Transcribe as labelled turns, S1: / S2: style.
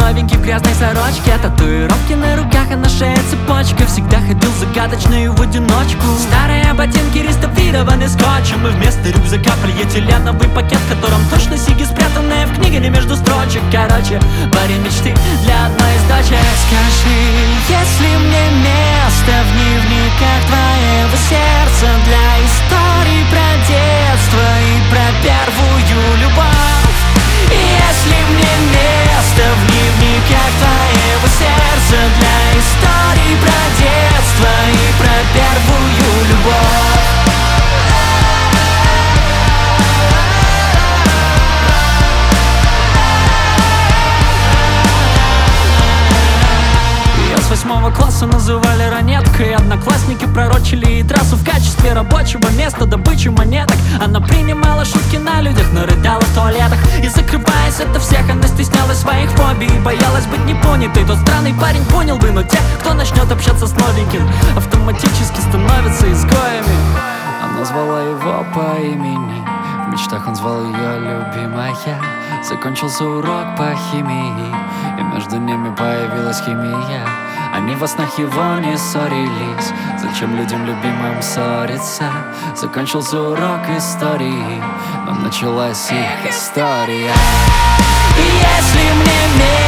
S1: новенький в грязной сорочке. Татуировки на руках, а на шее цепочка. Всегда ходил загадочный в одиночку. Старые ботинки реставрированы скотчем, и вместо рюкзака полиэтиленовый пакет, в котором точно сиги, спрятанные в книге, не между строчек. Короче, парень мечты для одной из дочек. Скажи, если мне место в дневниках твоего сердца, для историй про детство и про первую любовь. Если мне место в дневниках твоего сердца, для историй про детство и про первую любовь. С 8 класса называли ранеткой. Одноклассники пророчили ей трассу в качестве рабочего места добычи монеток. Она принимала шутки на людях, но рыдала в туалетах. И закрываясь ото всех, она стеснялась своих фобий и боялась быть непонятой. Тот странный парень понял бы, но те, кто начнет общаться с новеньким, автоматически становятся изгоями. Она звала его по имени, в мечтах он звал ее любимая. Закончился урок по химии, и между ними появилась химия. Они во снах его не ссорились. Зачем людям любимым ссориться? Закончился урок истории, но началась их история. И если мне